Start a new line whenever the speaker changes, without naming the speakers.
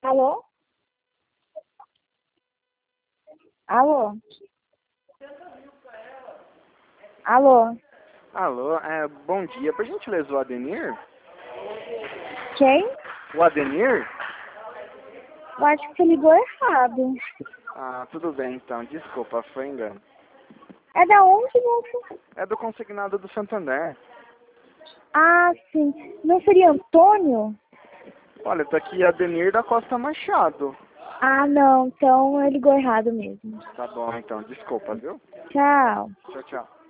Alô? Alô? Alô?
Alô, bom dia. Por gentileza, o Adenir?
Quem?
O Adenir?
Eu acho que você ligou errado.
Ah, tudo bem então. Desculpa, foi engano.
É da onde, moço?
É do consignado do Santander.
Ah, sim. Não seria Antônio?
Olha, tá aqui Adenir da Costa Machado.
Ah, não. Então eu ligou errado mesmo.
Tá bom então, desculpa, viu?
Tchau.
Tchau, tchau.